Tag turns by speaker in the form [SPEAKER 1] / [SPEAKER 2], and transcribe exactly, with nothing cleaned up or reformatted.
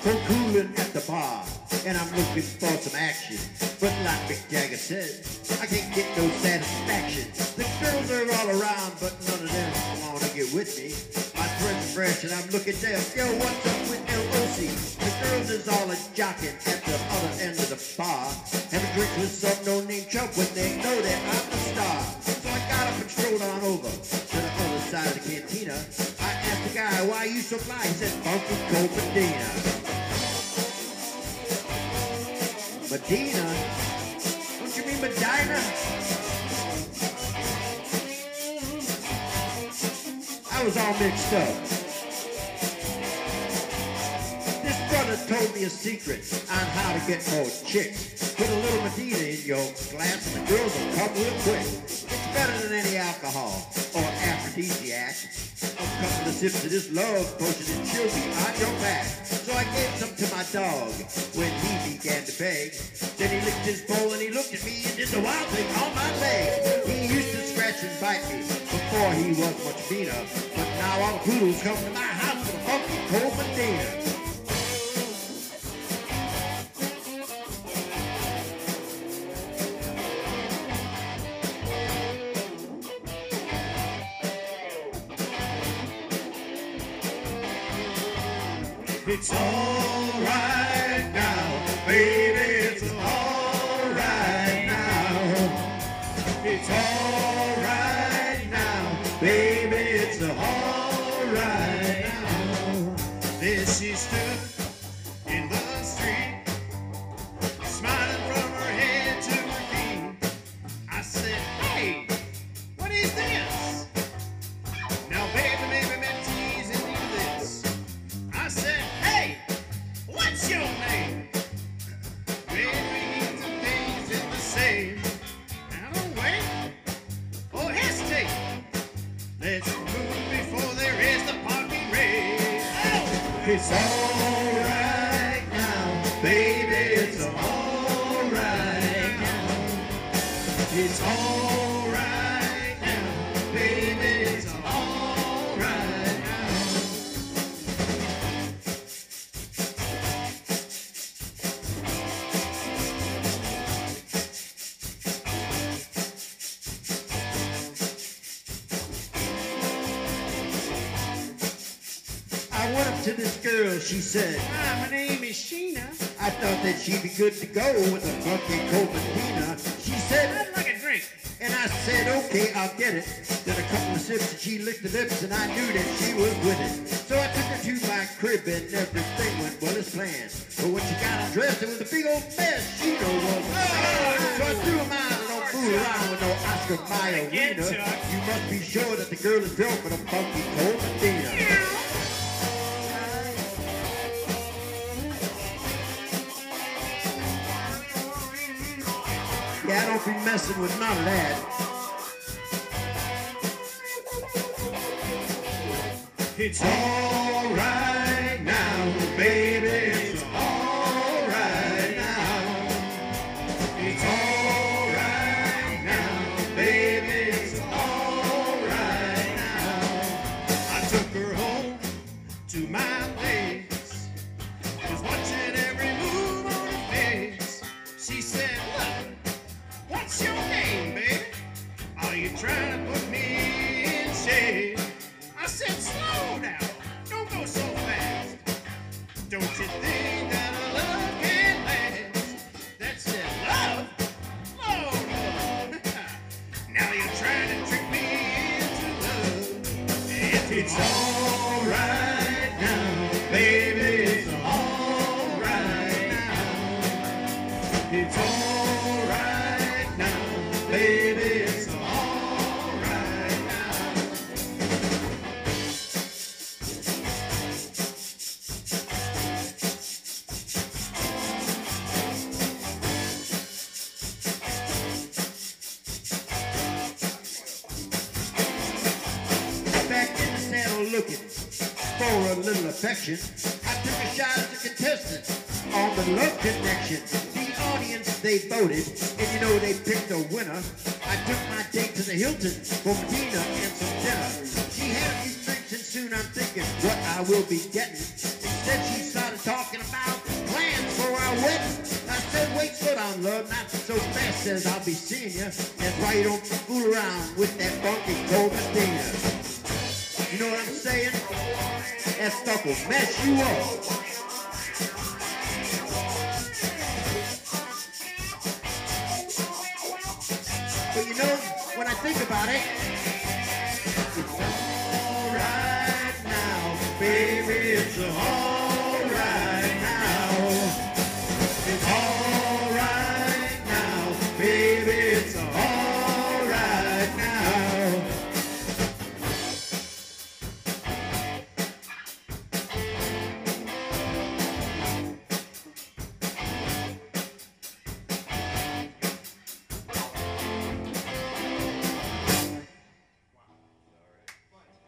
[SPEAKER 1] for cooling at the bar, and I'm looking for some action. But like Mick Jagger said, I can't get no satisfaction. The girls are all around, but none of them want to get with me. My friends are fresh, and I'm looking down. Yo, what's up with L O C? The girls is all a jocking at the other end of the bar, having drinks with some no-name chump when they know that I'm the star. So I got up and strolled on over to the other side of the cantina. I asked the guy, why you so fly? He said, Funky Cold Medina. Medina? Don't you mean Medina? I was all mixed up. This brother told me a secret on how to get more chicks. Put a little Medina in your glass and the girls will come real quick. It's better than any alcohol or aphrodisiac. A couple of sips of this love potion and chill me on your back. So I gave some to my dog when he began to beg. Then he licked his bowl and he looked at me and did the wild thing on my leg. He used to scratch and bite me before he was much meaner. But now all the poodles come to my house with a funky cold Medina.
[SPEAKER 2] It's all right now, baby, it's all right now. It's all right now, baby, it's all right now. There she stood in the street, smiling from her head to her feet. I said, hey, what is this? Now, baby, maybe been teasing you this. I said, hey, what's your name? Maybe the things in the same. Now don't wait or hesitate. Let's move before there is the parking race. Oh! It's all right now, baby, it's all right now. It's all right now, baby, it's all right now.
[SPEAKER 1] I went up to this girl, she said,
[SPEAKER 2] Hi, my name is Sheena.
[SPEAKER 1] I thought that she'd be good to go with a funky cold Medina. She said,
[SPEAKER 2] I'd like a drink.
[SPEAKER 1] and I said, okay, I'll get it. Then a couple of sips and she licked the lips and I knew that she was with it. So I took her to my crib and everything went well as planned. But when she got undressed, it was a big old mess. She know what was oh, so I threw them out and don't fool around with no Oscar Mayer wiener. You must be sure that the girl is drunk with a funky cold Medina. Yeah, don't be messing with none of that.
[SPEAKER 2] It's all right now, baby, it's all right now. It's all right now, baby, it's all right now. I took her home to my place, was watching every move on her face. She said, look, what's your name, baby? Are you trying to put me in shade? I said, slow down, don't go so fast. Don't you think that a love can last? That's it, love? Lord, Lord. Now you're trying to trick me into love. If it's all right now, baby, it's all right now. It's all right now, baby, it's all right now.
[SPEAKER 1] Back in the saddle looking for a little affection. I took a shot at the contestants on the love connection. The audience, they voted, and you know they picked a winner. I took my date to the Hilton for Medina and some dinner. She had a few drinks and soon I'm thinking what I will be getting. Instead she started talking about slow down, love, not so fast as I'll be seeing you. That's why you don't fool around with that funky cold Medina. You know what I'm saying? That stuff will mess you up. But you know, when I think about it,